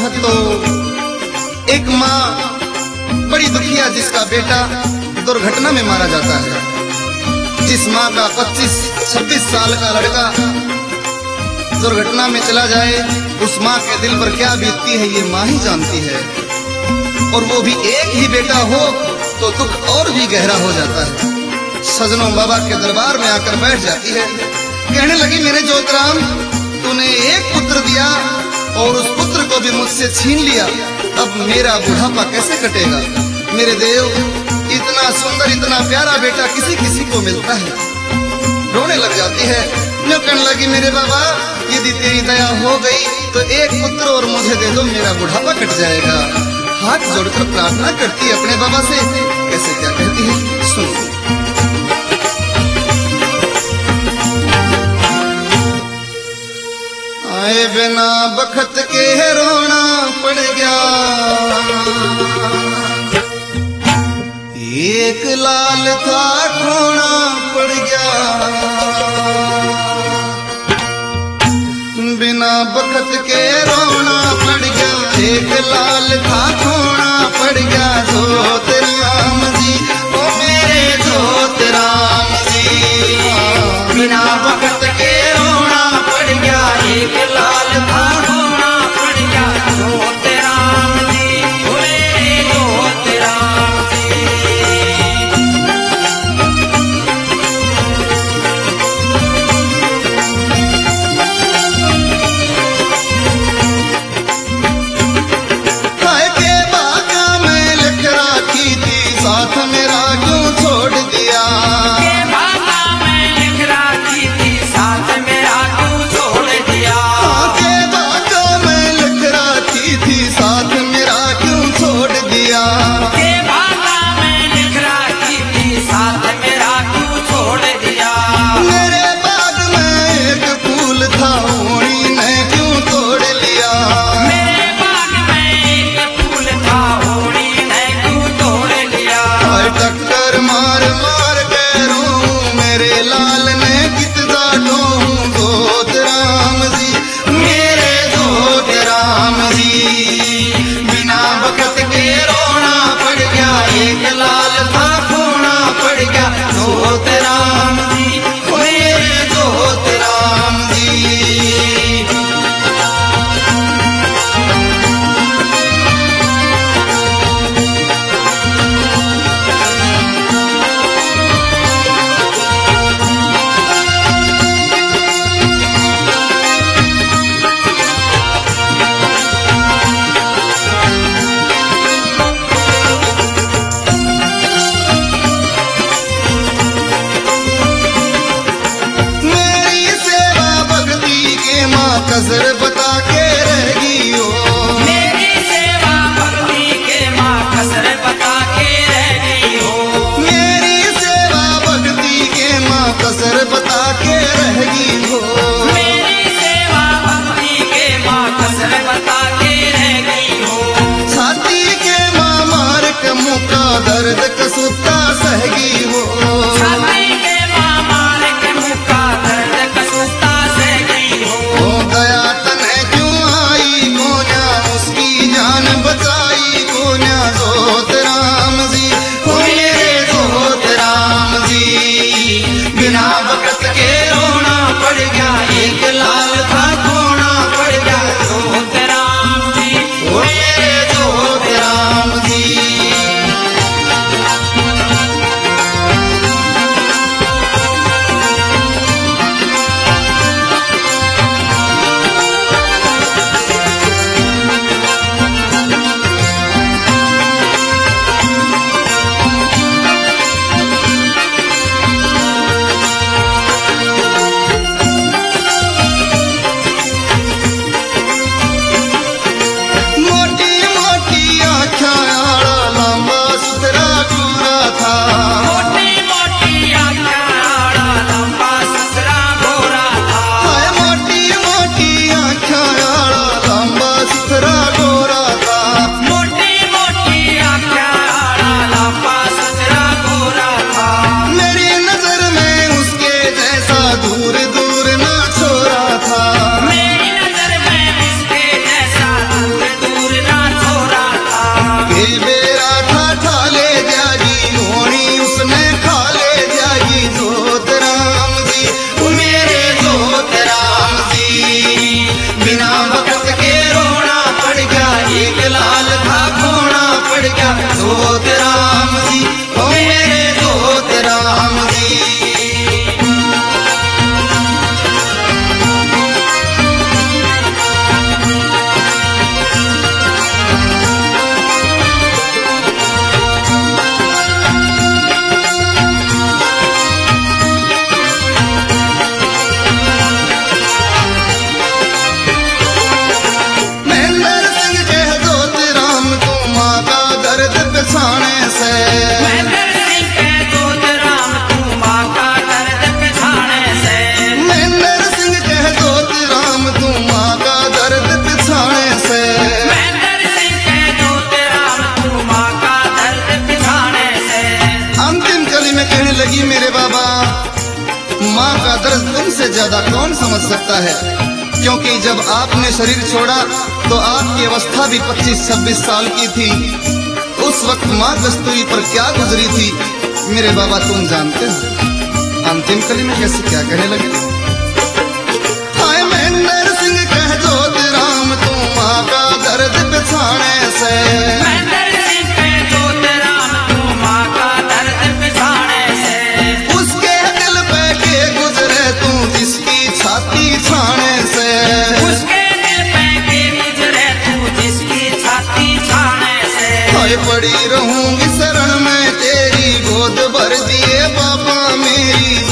वक्त तो एक माँ बड़ी दुखिया जिसका बेटा दुर्घटना में मारा जाता है। जिस माँ का 25-26 साल का लड़का दुर्घटना में चला जाए, उस माँ के दिल पर क्या बीतती है ये माँ ही जानती है। और वो भी एक ही बेटा हो तो दुख और भी गहरा हो जाता है। सजनों बाबा के दरबार में आकर बैठ जाती है, कहने लगी मेरे ज्योतिराम, तूने एक पुत्र दिया और उस पुत्र को भी मुझसे छीन लिया, अब मेरा बुढ़ापा कैसे कटेगा। मेरे देव, इतना सुंदर इतना प्यारा बेटा किसी किसी को मिलता है। रोने लग जाती है, यूं कहने लगी मेरे बाबा, यदि तेरी दया हो गई तो एक पुत्र और मुझे दे दो, मेरा बुढ़ापा कट जाएगा। हाथ जोड़कर प्रार्थना करती है अपने बाबा से। कैसे क्या कहती है सुनो। आए बिना बखत के रोना पड़ गया, एक लाल था खोना पड़ गया। बिना बखत के रोना पड़ गया, एक लाल था खोना पड़ गया। जोत राम जी, ओ मेरे जोत राम जी, बिना बखत के रोना पड़ गया, एक लाल था खोना पड़ गया। जोत राम जी, ओ मेरे जोत राम जी। हाय के बागा में लिख राखी अंतिम कली में कहने लगी, मेरे बाबा, माँ का दर्द तुमसे ज्यादा कौन समझ सकता है, क्योंकि जब आपने शरीर छोड़ा तो आपकी अवस्था भी 25-26 साल की थी। उस वक्त माँ कस्तूरी पर क्या गुजरी थी मेरे बाबा तुम जानते हो। अंतिम कली में कैसे क्या कहने लगे, हाय महेंद्र सिंह कह जोत राम, तू माँ का दर्द बिछाने से, महेंद्र सिंह कह जोत राम, तू माँ का दर्द बिछाने से, उसके दिल पे के गुजरे तू जिसकी छाती छाने से, उसके दिल पे के गुजरे तू जिसकी छाती छाने से, हाय पड़ी रहूंगी शरण में तेरी, गोद भर दिए बाबा मेरी